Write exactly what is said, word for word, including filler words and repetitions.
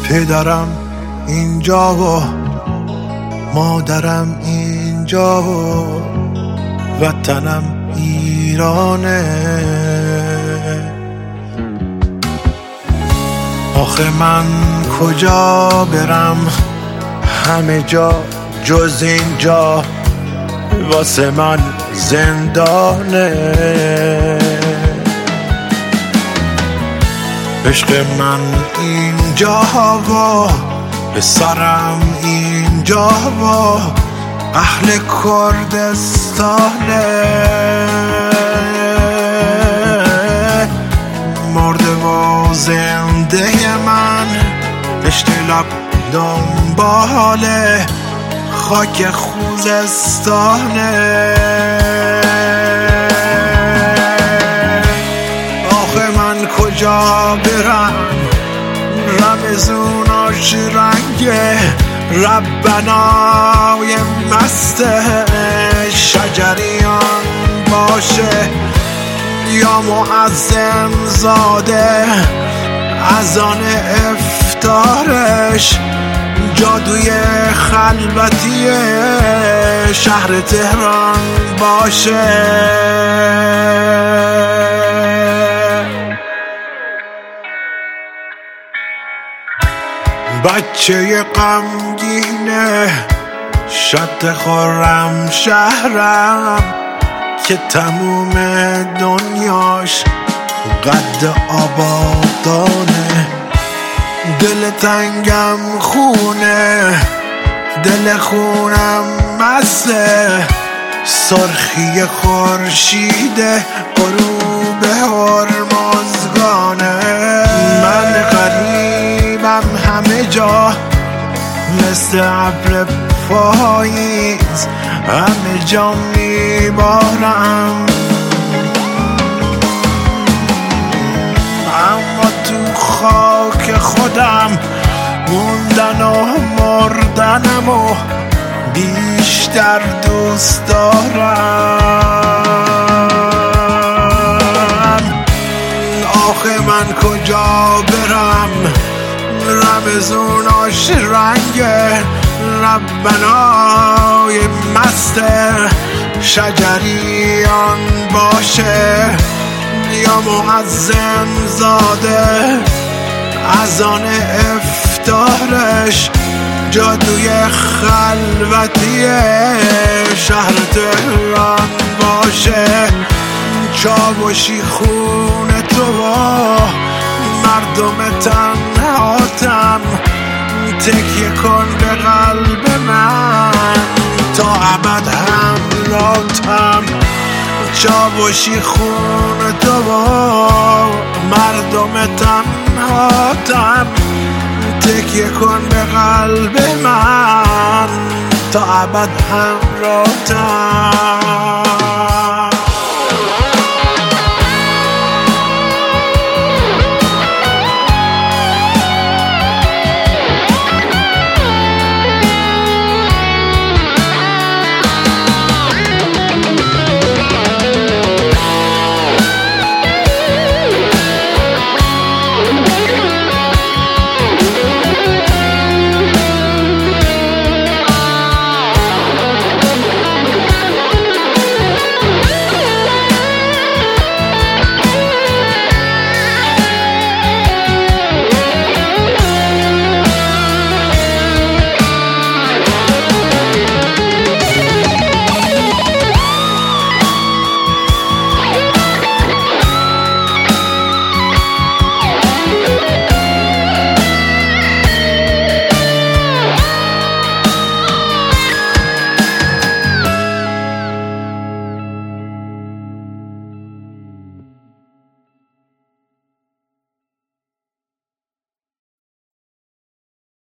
پدرم اینجا و مادرم اینجا و وطنم ایرانه. آخه من کجا برم، همه جا جز اینجا واسه من زندانه. عشق من اینجا و پسرم اینجا و اهل کردستانه. مرده و زنده من پشت لب دنبال خاک خوزستانه. آخه من کجا برم، رمزوناش رنگه ربنای مست شجریان باشه یا معظم زاده اذان افطارش جادوی خلوتی شهر تهران باشه. بچه غمگینه شد خورم شهرم که تموم دنیاش قد آبادانه. دل تنگم خونه، دل خونم مسته، سرخی خورشید غروب هرمزگانه. من غریبم همه جا مثل ابر پاییز، همه جا میبارم اما تو خاک خودم موندن و مردنم و بیشتر دوست دارم. آخه من کجا برم، رمزوناش رنگ ربنای مست شجریان باشه یا معظم زاده اذان افطارش جادوی خلوتی شهر تهران باشه. چاوشی خون تو و مردم تنهاتم تکیه کن به قلب من تا ابد همراهتم. چاوشی خون تو و مردم تنهاتم تکیه کن به قلب من تا ابد همراهتم.